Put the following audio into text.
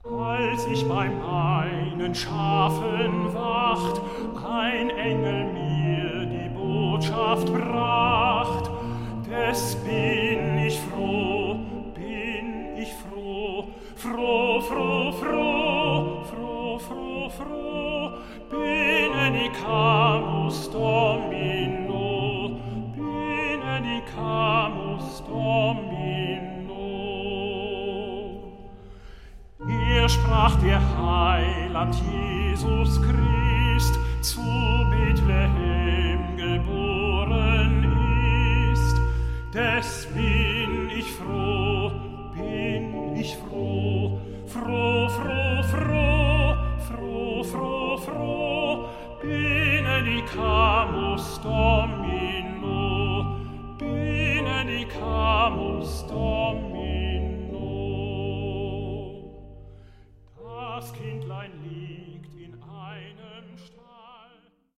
Als ich bei meinen Schafen wacht, ein Engel mir die Botschaft bracht, des bin ich froh, froh, froh, froh, froh, froh, froh, benedicamus Domino, benedicamus Domino. Er sprach der Heiland Jesus Christ, zu Bethlehem geboren ist. Des bin ich froh, froh, froh, froh, froh, froh, froh, benedicamus Domino, benedicamus Domino. Das Kindlein liegt in